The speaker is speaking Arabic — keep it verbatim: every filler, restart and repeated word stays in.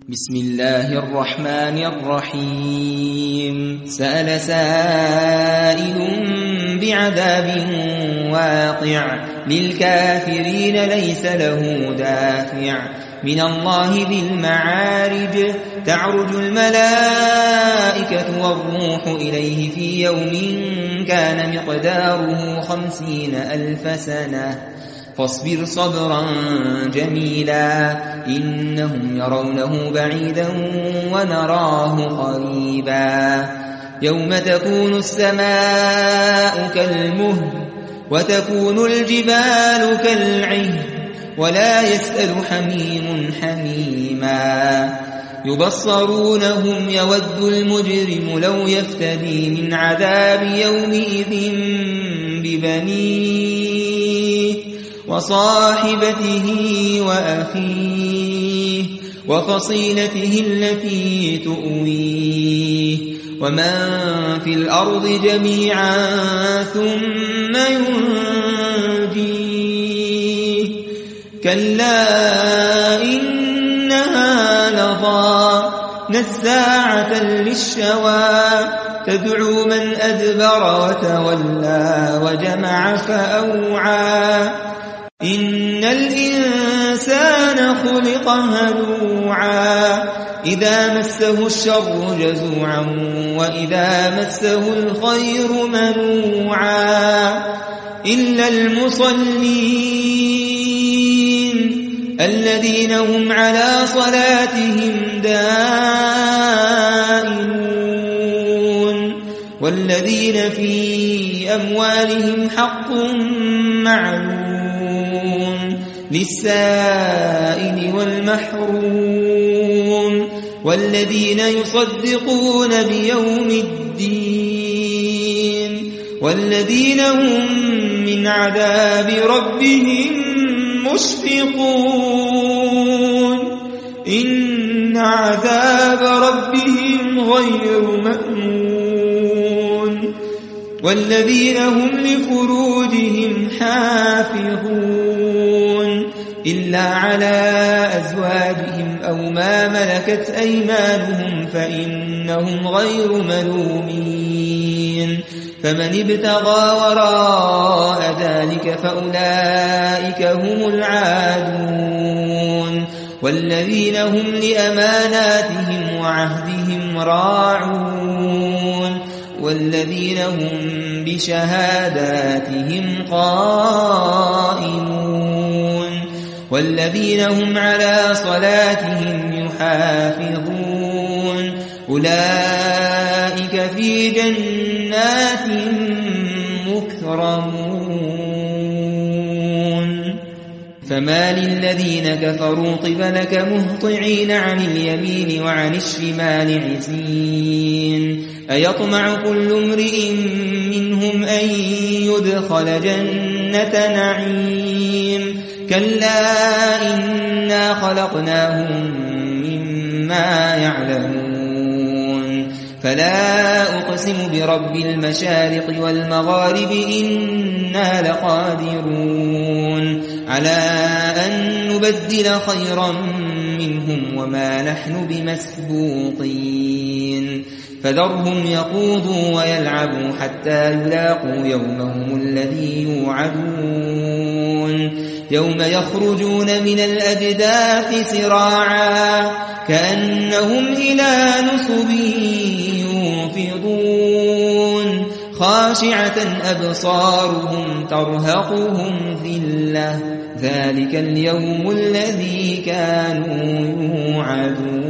بسم الله الرحمن الرحيم سأل سائل بعذاب واقع للكافرين ليس له دافع من الله ذي المعارج تعرج الملائكة والروح إليه في يوم كان مقداره خمسين ألف سنة فاصبر صبرا جميلا إنهم يرونه بعيدا ونراه قريبا يوم تكون السماء كالمهل وتكون الجبال كالعهن ولا يسأل حميم حميما يبصرونهم يود المجرم لو يفتدي من عذاب يومئذ ببنيه وصاحبته وأخيه وفصيلته التي تؤويه ومن في الأرض جميعا ثم ينجيه كلا إنها لظى نزاعة للشوى تدعو من أدبر وتولى وجمع فأوعى إن الإنسان خلق هلوعا إذا مسه الشر جزوعا وإذا مسه الخير منوعا إلا المصلين الذين هم على صلاتهم دائمون والذين في أموالهم حق معلوم للسائل والمحروم والذين يصدقون بيوم الدين والذين هم من عذاب ربهم مشفقون إن عذاب ربهم غير مأمون والذين هم لفروجهم حافظون إلا على أزواجهم أو ما ملكت أيمانهم فإنهم غير ملومين فمن ابتغى وراء ذلك فأولئك هم العادون والذين هم لأماناتهم وعهدهم راعون والذين هم بشهاداتهم قائمون والذين هم على صلاتهم يحافظون أولئك في جنات مكرمون فما للذين كفروا قبلك مهطعين عن اليمين وعن الشمال عزين أيطمع كل امرئ منهم أن يدخل جنة نعيم كلا إنا خلقناهم مما يعلمون فلا أقسم برب المشارق والمغارب إنا لقادرون على أن نبدل خيرا منهم وما نحن بمسبوقين فذرهم يخوضوا ويلعبوا حتى يلاقوا يومهم الذي يوعدون يوم يخرجون من الأجداث سراعا كأنهم إلى نصب يوفضون خاشعة أبصارهم ترهقهم ذلة ذلك اليوم الذي كانوا يوعدون